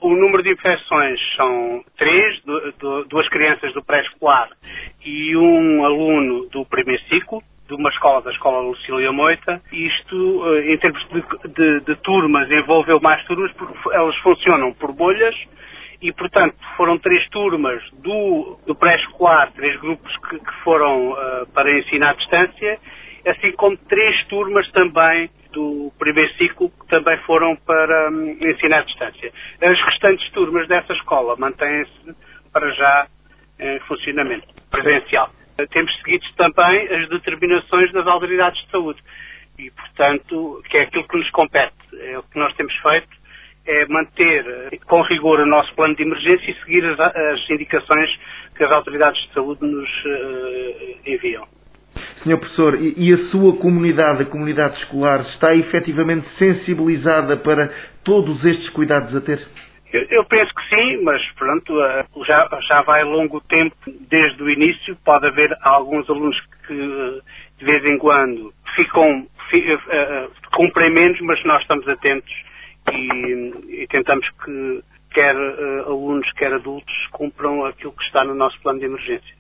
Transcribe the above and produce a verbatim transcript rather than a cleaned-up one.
O número de infecções são três, do, do, duas crianças do pré-escolar e um aluno do primeiro ciclo, de uma escola, da Escola Lucília Moita. Isto, em termos de, de, de turmas, envolveu mais turmas porque elas funcionam por bolhas e, portanto, foram três turmas do, do pré-escolar, três grupos que, que foram uh, para ensino à distância, assim como três turmas também do primeiro ciclo que também foram para um, ensino à distância. As restantes turmas dessa escola mantêm-se para já em funcionamento presencial. Temos seguido também as determinações das autoridades de saúde e, portanto, que é aquilo que nos compete. É o que nós temos feito, é manter com rigor o nosso plano de emergência e seguir as, as indicações que as autoridades de saúde nos uh, enviam. senhor Professor, e, e a sua comunidade, a comunidade escolar, está efetivamente sensibilizada para todos estes cuidados a ter? Eu, eu penso que sim, mas pronto, já, já vai longo tempo desde o início. Pode haver alguns alunos que de vez em quando ficam, ficam uh, cumprem menos, mas nós estamos atentos e, e tentamos que quer uh, alunos, quer adultos cumpram aquilo que está no nosso plano de emergência.